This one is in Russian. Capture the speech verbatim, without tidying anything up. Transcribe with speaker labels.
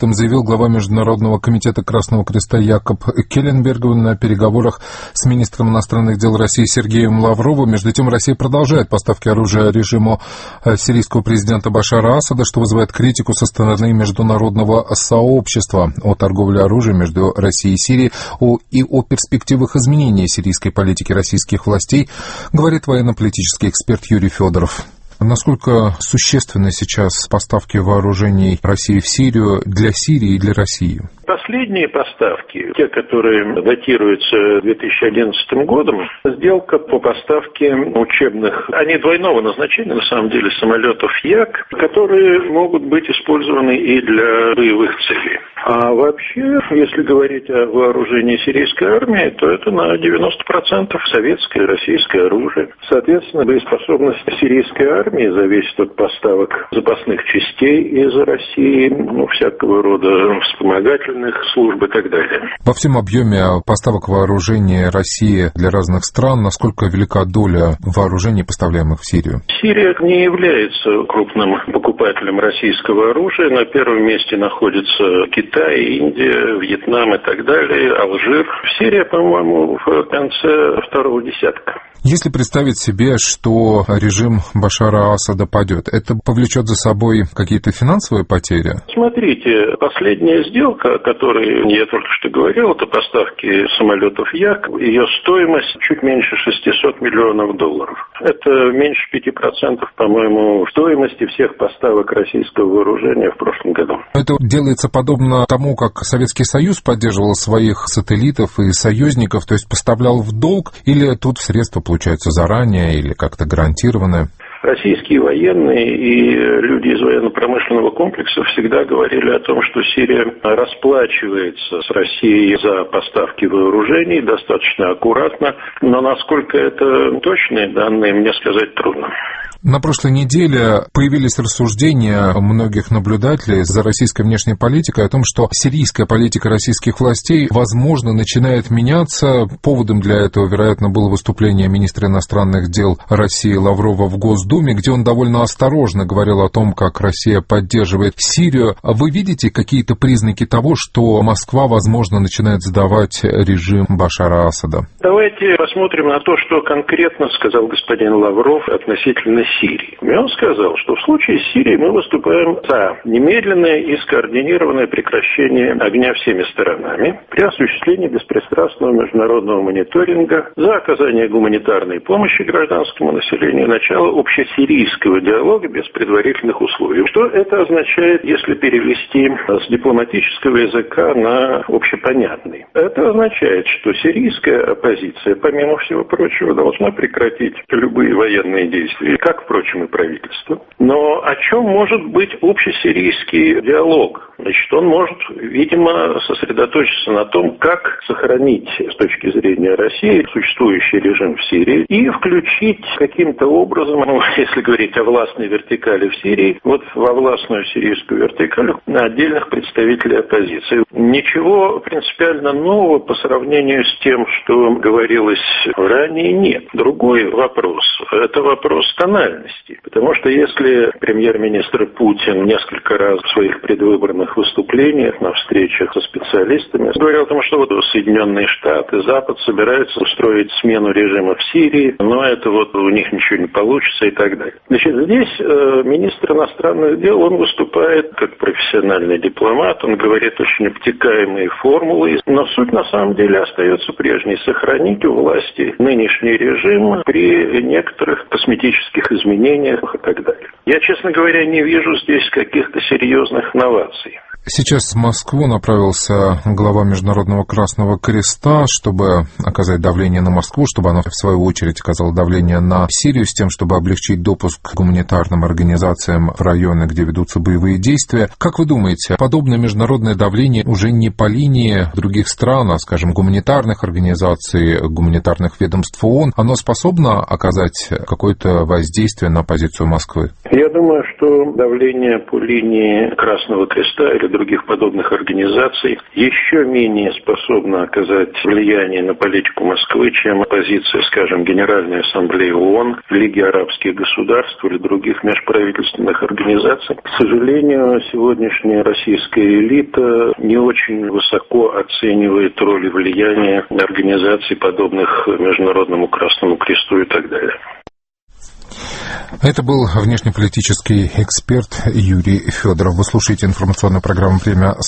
Speaker 1: этом заявил глава Международного комитета Красного Креста Якоб Келленберг на переговорах с министром иностранных дел России Сергеем Лавровым. Между тем, Россия продолжает поставки оружия режиму сирийского президента Башара Асада, что вызывает критику со стороны международного сообщества. О торговле оружием между Россией и Сирией о, и о перспективах изменения сирийской политики российских властей говорит военно-политический эксперт Юрий Федоров. Насколько существенны сейчас поставки вооружений России в Сирию для Сирии и для России?
Speaker 2: Последние поставки, те, которые датируются две тысячи одиннадцатым годом, сделка по поставке учебных, они двойного назначения, на самом деле, самолетов Як, которые могут быть использованы и для боевых целей. А вообще, если говорить о вооружении сирийской армии, то это на девяносто процентов советское и российское оружие. Соответственно, боеспособность сирийской армии зависит от поставок запасных частей из России, ну, всякого рода вспомогательных служб и так далее.
Speaker 1: Во всем объеме поставок вооружения России для разных стран, насколько велика доля вооружений, поставляемых в Сирию?
Speaker 2: Сирия не является крупным покупателем российского оружия. На первом месте находится Китай, Индия, Вьетнам и так далее, Алжир. Сирия, по-моему, в конце второго десятка.
Speaker 1: Если представить себе, что режим Башара Асада падет, это повлечет за собой какие-то финансовые потери?
Speaker 2: Смотрите, последняя сделка, о которой я только что говорил, это поставки самолетов Як. Ее стоимость чуть меньше шестьсот миллионов долларов. Это меньше пяти процентов, по-моему, стоимости всех поставок российского вооружения в прошлом году.
Speaker 1: Это делается подобно тому, как Советский Союз поддерживал своих сателлитов и союзников, то есть поставлял в долг, или тут средства получаются заранее или как-то гарантированные?
Speaker 2: Российские военные и люди из военно-промышленного комплекса всегда говорили о том, что Сирия расплачивается с Россией за поставки вооружений достаточно аккуратно, но насколько это точные данные, мне сказать трудно.
Speaker 1: На прошлой неделе появились рассуждения многих наблюдателей за российской внешней политикой о том, что сирийская политика российских властей, возможно, начинает меняться. Поводом для этого, вероятно, было выступление министра иностранных дел России Лаврова в Госдуме, где он довольно осторожно говорил о том, как Россия поддерживает Сирию. Вы видите какие-то признаки того, что Москва, возможно, начинает сдавать режим Башара Асада?
Speaker 2: Давайте посмотрим на то, что конкретно сказал господин Лавров относительно Сирии. И он сказал, что в случае с Сирией мы выступаем за немедленное и скоординированное прекращение огня всеми сторонами при осуществлении беспристрастного международного мониторинга, за оказание гуманитарной помощи гражданскому населению, начало общесирийского диалога без предварительных условий. Что это означает, если перевести с дипломатического языка на общепонятный? Это означает, что сирийская оппозиция, помимо всего прочего, должна прекратить любые военные действия, как, впрочем, и правительство. Но о чем может быть общесирийский диалог? Значит, он может, видимо, сосредоточиться на том, как сохранить с точки зрения России существующий режим в Сирии и включить каким-то образом, ну, если говорить о властной вертикали в Сирии, вот во властную сирийскую вертикаль отдельных представителей оппозиции. Ничего принципиально нового по сравнению с тем, что говорилось ранее, нет. Другой вопрос – это вопрос тональности. Потому что если премьер-министр Путин несколько раз в своих предвыборных выступлениях на встречах со специалистами говорил о том, что вот Соединенные Штаты, Запад собираются устроить смену режима в Сирии, но это вот у них ничего не получится и так далее. Значит, здесь э, министр иностранных дел, он выступает как профессиональный дипломат, он говорит очень обтекаемые формулы, но суть на самом деле остается прежней – сохранить у власти нынешний режим при некоторых косметических изменениях и так далее. Я, честно говоря, не вижу здесь каких-то серьезных новаций.
Speaker 1: Сейчас в Москву направился глава Международного Красного Креста, чтобы оказать давление на Москву, чтобы она, в свою очередь, оказала давление на Сирию с тем, чтобы облегчить допуск к гуманитарным организациям в районы, где ведутся боевые действия. Как вы думаете, подобное международное давление уже не по линии других стран, а, скажем, гуманитарных организаций, гуманитарных ведомств ООН, оно способно оказать какое-то воздействие на позицию Москвы?
Speaker 2: Я думаю, что давление по линии Красного Креста или других подобных организаций еще менее способна оказать влияние на политику Москвы, чем позиция, скажем, Генеральной Ассамблеи ООН, Лиги арабских государств или других межправительственных организаций. К сожалению, сегодняшняя российская элита не очень высоко оценивает роль и влияние организаций, подобных Международному Красному Кресту и так далее.
Speaker 1: Это был внешнеполитический эксперт Юрий Федоров. Вы слушаете информационную программу «Время